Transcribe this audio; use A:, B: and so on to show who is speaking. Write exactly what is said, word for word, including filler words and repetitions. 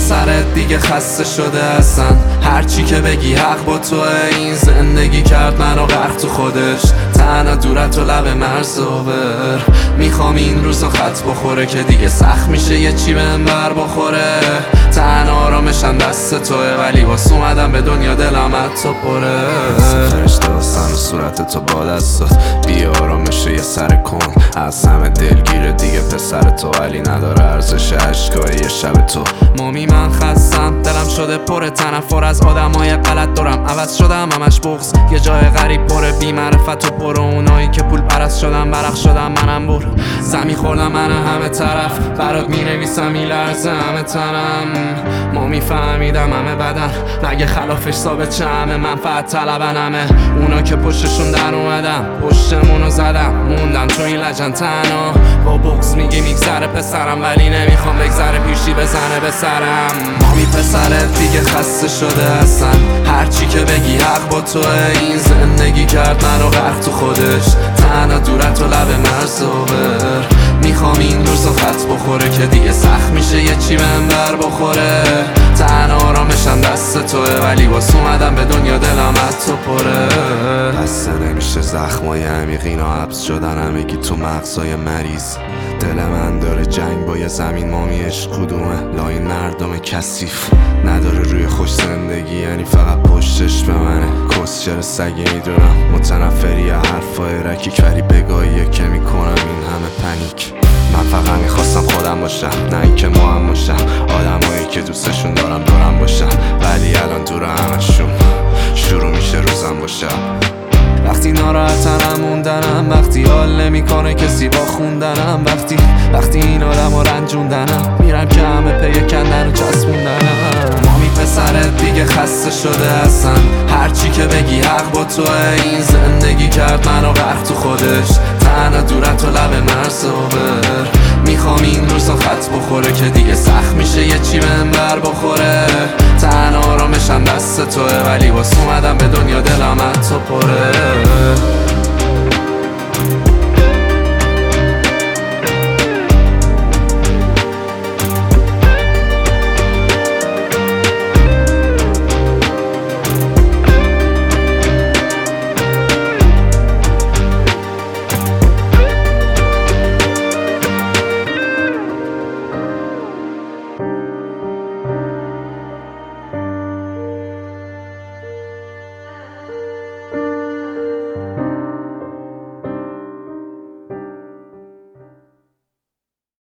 A: پسرت دیگه خسته شده هستن، هرچی که بگی حق با توه. این زندگی کرد منو غرق تو خودش، تنها دورت و لب مرز اوبر. میخوام این روزا خط بخوره که دیگه سخت میشه یه چی بهم بر بخوره. تنها آرامشم دست توه، ولی واسه اومدم به دنیا دلم تو پره. فرشته واسم صورت تو با دستات، بیا آرامش یه سر کن. از همه دلگیره دیگه پسر تو، ولی نداره ارزش عشقای یه شب تو. مامی من خستم، دلم شده پر تنفر از آدمای غلط دارم. عوض شدم همش بغض، یه جای غریب پر بی معرفت و پر اونایی که پول پرست شدم. برق شدم منم بر زمین خوردم من همه طرف، برات می نویسم میلرزه همه تنم. مامی فهمیدم همه بدن، مگه خلافش ثابت چه همه منفعت طلبن. همه اونا که پشتشون در اومدم پشتمونو زدم، موندم تو این لجن تنها. با بغض میگی میگذره پسرم، ولی نمیخوام بگذره پیشی بزنه به سرم. مامی پسرت دیگه خسته شده هستن، هرچی که بگی حق با توه. این زندگی کرد منو غرق تو خودش، تنها دورت و لب مرز اوبر. میخوام این روزا خط بخوره که دیگه سخت میشه یه چی بهم بر بخوره. تنها آرامشم دست توه، ولی واسه اومدم به دنیا دلم از تو پره. بسته نمیشه زخمای عمیق اینا حبس شدن همگی تو مغزای مریض. دل من داره جنگ با یه زمین، مامیش کدومه؟ لای مردم کثیف نداره روی خوش زندگی، یعنی فقط پشتش به منه. کسچر سگی میدونم متنفری حرفای رکیک، ولی بگاهیه که میکنم این همه پنیک. من فقط میخواستم خودم باشم، نه اینکه مهم باشم. آدمایی که دوستشون دارم دورم باشم، ولی الان دور همشون شروع میشه روزم باشم. وقتی ناراحتم موندنم، وقتی حال نمیکنه کسی با خوندنم، وقتی وقتی این آدمو رنجوندنم، میرم که همه پی کندن و چسبوندنم. مامی پسرت دیگه خسته شده هستن، هرچی که بگی حق با توه. این زندگی کرد منو غرق تو خودش، تنها دورت و لب مرز اوبر. میخوام این روزا خط بخوره که دیگه سخت میشه یه چی بهم بر بخوره. تنها آرامشم دست توه، ولی واسه اومدم به دنیا دلم از تو پره.